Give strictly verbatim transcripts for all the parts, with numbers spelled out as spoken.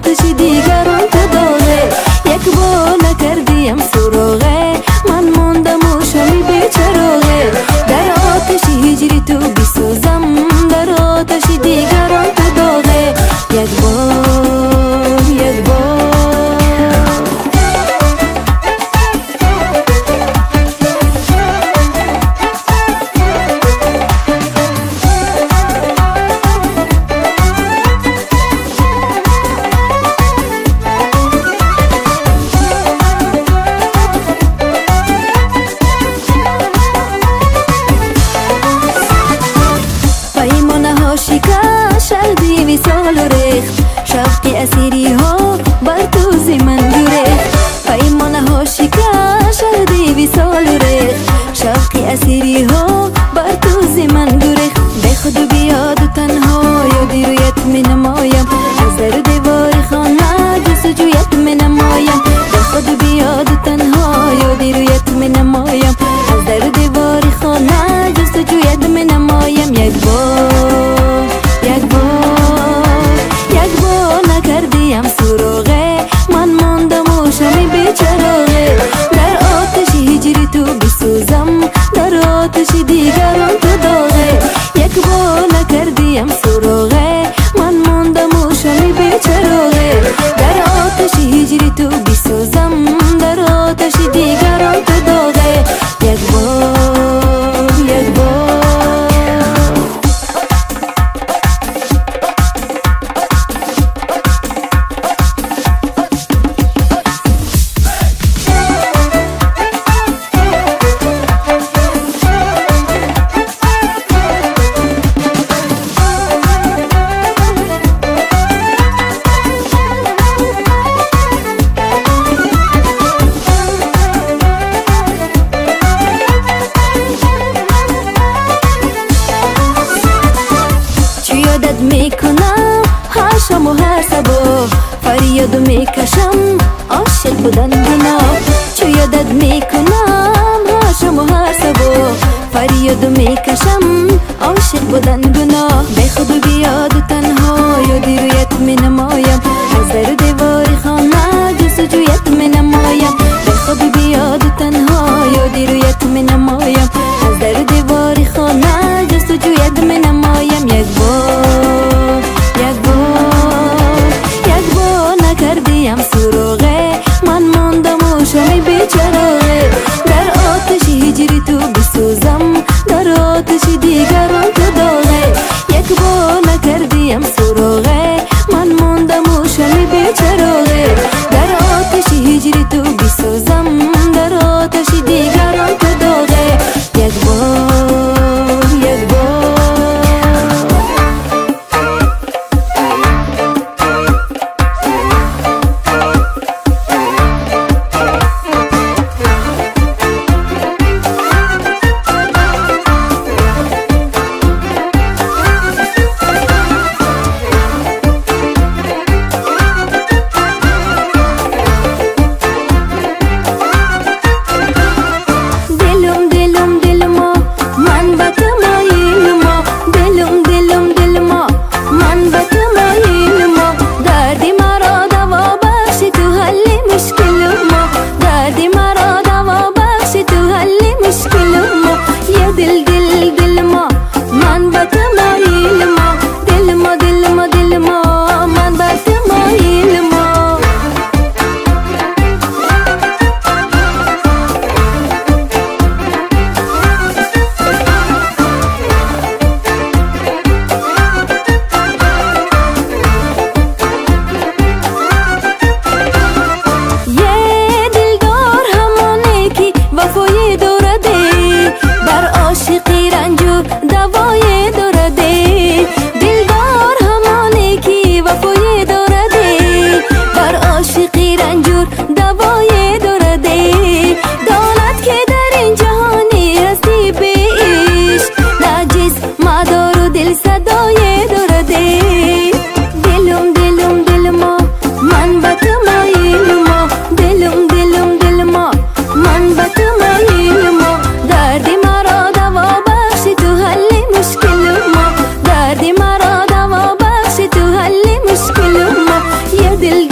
آتش دیگران تو داغه. یک بار نکردیم سراغه، من موندم و شمی بیچراغه. در آتش هجری تو بسوزم، در آتش دیگران تو داغه. یک بار یک بار شهدی وصال و ریخت، شوق اسیری ها بر تو زمن گریخت. پیمانه ها شکست، شهدی وصال و ریخت، شوق اسیری ها بر تو زمن گریخت. به خود بیاد و تنها یادی رویت می نمایم، از در دیوار خانه جستجویت می نمایم. به خود بیاد و تنها یادی رویت می نمایم، از در دیوار خانه جستجویت می نمایم. یک بار یک بار یک بار نکردیم سراغه، من ماندم و شمی بیچراغه. در آتش هجری تو بسوزم، در آتش دیگران تو داغه. یک بار نکردیم سراغه، من ماندم و شمی بیچراغه. در آتش هجری تو بسوزم، در آتش دیگران تو داغه. یک بار یک بار میکنم هاشم و حسبا، فریاد میکشم عاشق بودن گناه. چو یادت میکنم هاشم و حسبا، فریاد میکشم عاشق بودن گناه. به خود بیاد و تنها یادی رویت می نمایم، از در دیوار خانه جستجویت می نمایم. به خود بیاد و تنها یادی رویت می نمایم، از در دیوار خانه جستجویت می نمایم. یک بار یک بار یک بار نکردیم سراغه، من ماندم و شمی بیچراغه. در آتش هجری تو بسوزم، در آتش دیگران تو داغه. یک بار نکردیم سراغه، من ماندم و شمی بیچراغه. در آتش هجری تو بسوزم، در آتش دیگران تو داغه. یک بار یک بار दिल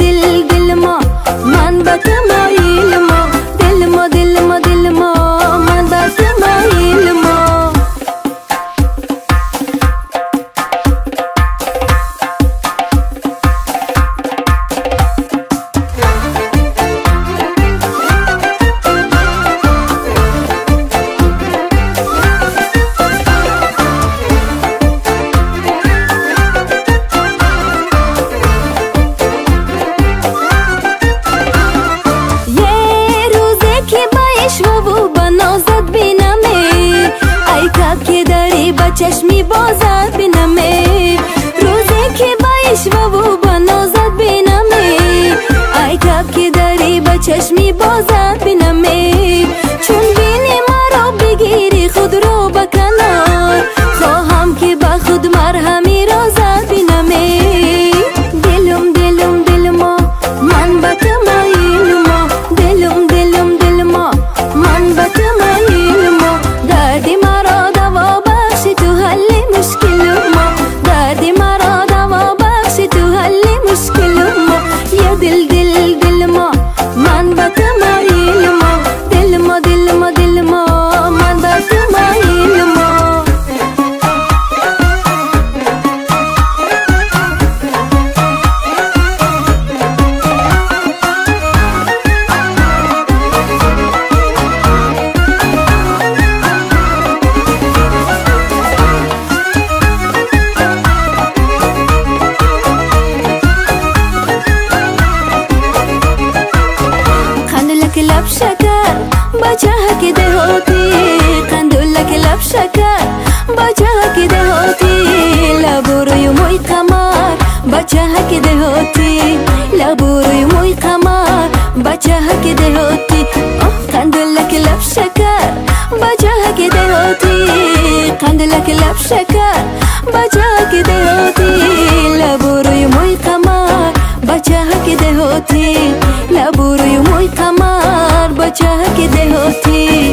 چشمی بازت بینمی، چون بینی مرا بگیری خود رو به کنار، خواهم که به خود مرهمی رازت بینمی. دلم دلم دل ما من به تو مایل ما، دلم دلم دل ما من به تو مایل ما، دردی مرا دوا بخشی تو حل مشکل ما، دردی مرا دوا بخشی تو حل مشکل ما. یا دل دل دل ما من به تو مایل ما، دل ما دل ما دل ما من به تو مایل ما. لب شکر بچه که دهاتی، قندولک لب شکر بچه که دهاتی، لبو روی موی قمر بچه که دهاتی، لبو روی موی قمر بچه که دهاتی. قندولک لب شکر بچه که دهاتی، قندولک لب شکر بچه که دهاتی، لبو روی موی قمر بچه که دهاتی، لبو روی موی قمر بچه که دهاتی.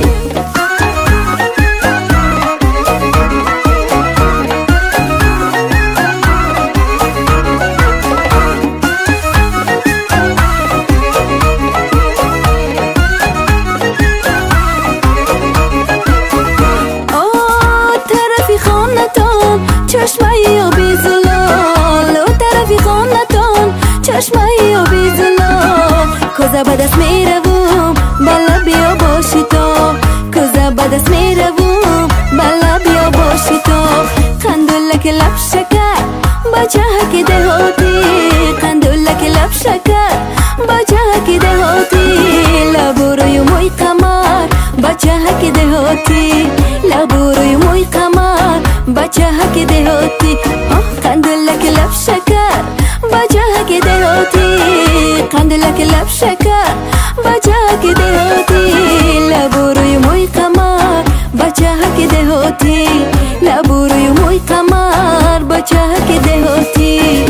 چشمه آبی زلال و طرفی خانتان، چشمه آبی زلال، کوزه به دست می روم بالا بیا باشی تو، کوزه به دست می روم بالا بیا باشی تو. قندولک لب شکر بچه که دهاتی، قندولک لب شکر بچه که دهاتی، لبو روی موی قمر بچه که دهاتی، لبو روی موی قمر بچه که دهاتی. قندولک لب شکر بچه که دهاتی، قندولک لب شکر بچه که دهاتی، لبو روی موی قمر بچه که دهاتی، لبو روی موی قمر بچه که دهاتی.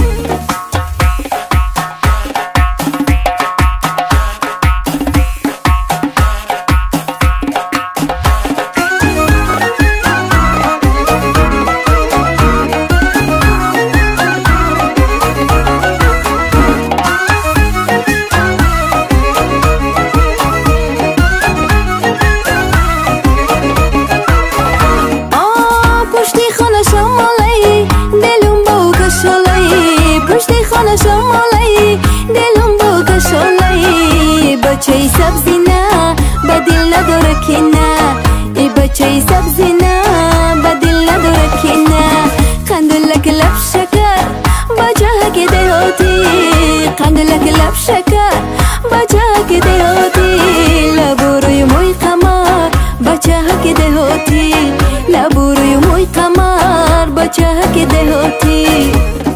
شمالی دلم بو کشالی، بچه سبزی نه با دل نداره که نه، ای بچه سبزی نه با دل نداره که نه. قندولک لب شکر بچه که دهاتی، قندولک لب شکر بچه که دهاتی، لبو روی موی قمر بچه که دهاتی، لبو روی موی قمر بچه که دهاتی.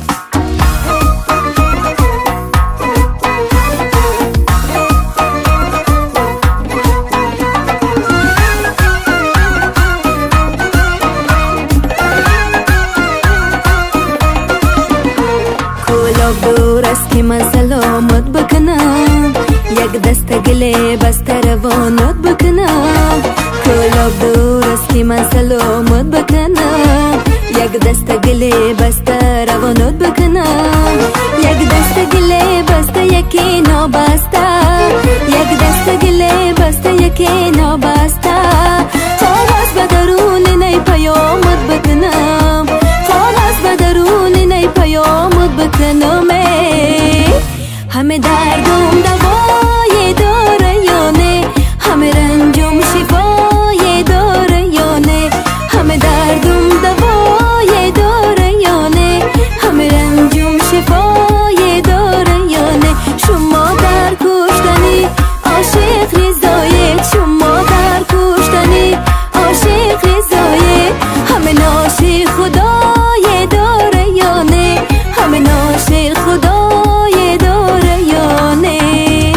دور است که من سلامت بکنم، یک دست گله بست روانت بکنم. کلاب دور است که من سلامت بکنم، یک دست گله بست روانت بکنم. یک دست گله بست یکی نابسته، یک دست گله بست یکی نابسته. کاغذ به درون نی پیامت بکنم، کاغذ به درون نی پیامت بکنم. همه دردم دوای داره یا نه، همه رنجم شفای داره یا نه، همه دردم دوای داره یا نه، همه رنجم شفای داره یا نه. شما در کشتنی عاشق رضایت، شما در کشتنی عاشق رضایت. همه ناشی خدای داره یا نه، همه ناشی خدای داره یا نه.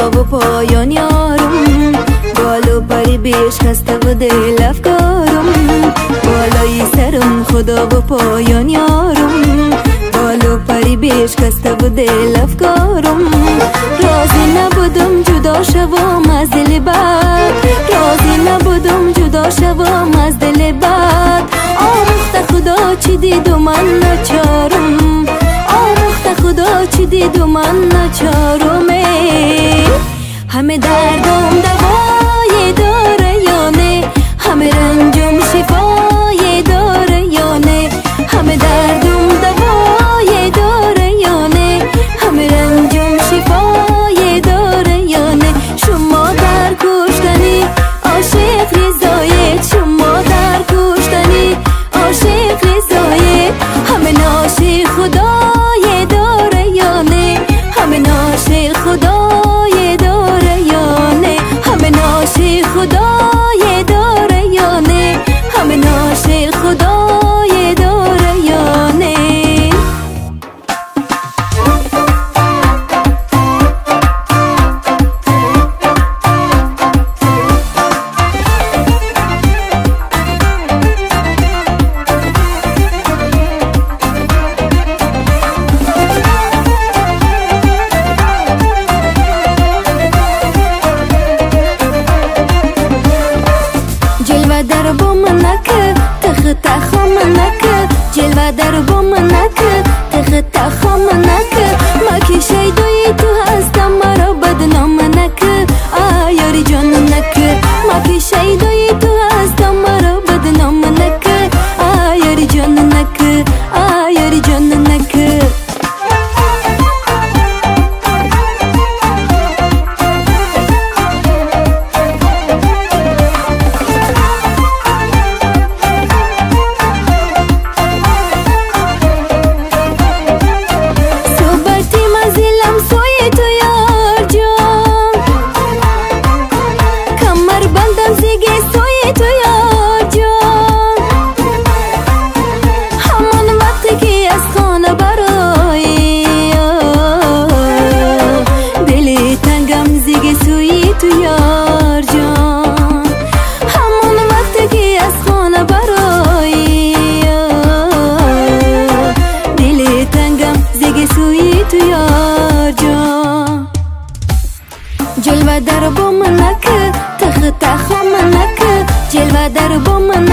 خدا و پایان یارم، بال و پری بیش خسته و دل افکارم. بالای سرم خدا و پایان یارم، بال و پری بیش خسته و دل افکارم. راضی نبودم جدا شوم از دل بد، راضی نبودم جدا شوم از دل بد. آموخته خدا چی دید و من نچارم، آموخته خدا چی دید و من نچارم. همه دردم دوای داره یا نه، همه رنجم شفای داره یا نه. همه دردم دوای داره یا نه، همه رنجم شفای داره یا نه. شما در کشتنی عاشق رضایت، شما در کشتنی عاشق رضایت. همه ناشی خدای داره یا نه، همه ناشی خدای داره یا نه. همه ناشی خدای داره یا نه، همه ناشی خدای داره یا نه. جلوه در بوم نکه تخ تخم نکه، جلوه در بوم نکه تخ تخم نکه. ما کی شیدوی تو هستم مرا بدنام نکه، آیاری جان نکه. ما کی شیدوی تو هستم مرا بدنام نکه، آیاری جان نکه، آیاری جان نکه. تو یار جان همون وقت که از خانه برایی، دل تنگم زگ سوی تو یار جان. جلوه در بوم نکه تخ تخم نکه، جلوه در بوم